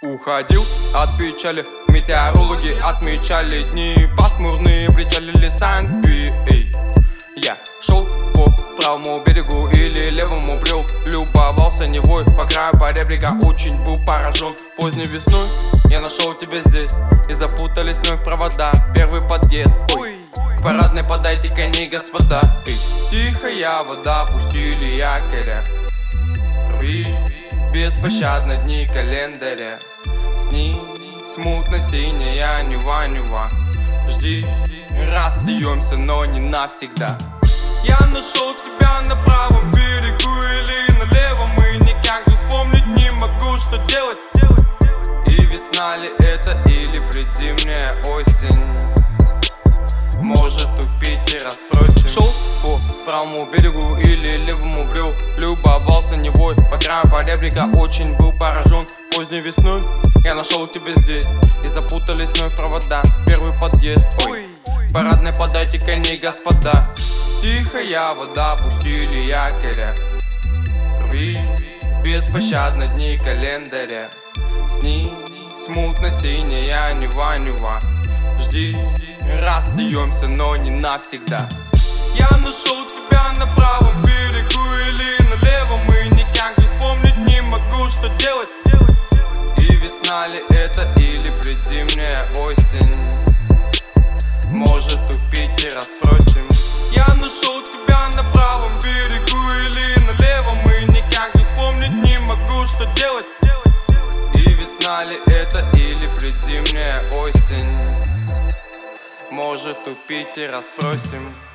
Уходил от печали, метеорологи отмечали дни пасмурные, причалили Сан-Пи. Я шел по правому берегу или левому брел, любовался Невой по краю поребрика, очень был поражен. Поздней весной я нашел тебя здесь, и запутались вновь провода. Первый подъезд, ой, парадной подайте коней, господа. Тихая вода, пустили якоря, рви беспощадно дни календаря. Сни, смутно синяя Нева. Жди, расстаемся, но не навсегда. Я нашел тебя на правом берегу или на левом, и никак же вспомнить не могу, что делать. И весна ли это или предзимняя осень? Может, у Питера спросим. Шел по правому берегу или левому брел, любовался Невой по краю поребрика, очень был поражен. Поздней весной я нашел тебя здесь, и запутались вновь провода. Первый подъезд, ой, парадной подайте коней, господа. Тихая вода, пустили якоря, рви беспощадно дни календаря. Сни, смутно синяя Нева. Жди, расстаемся, но не навсегда. Я нашел тебя на правом берегу или на левом, и никак же вспомнить не могу, что делать. И весна ли это или предзимняя осень? Может, у Питера спросим. Я нашел тебя на правом берегу или на левом, и никак же вспомнить не могу, что делать. И весна ли это или предзимняя осень? Может, у Питера спросим.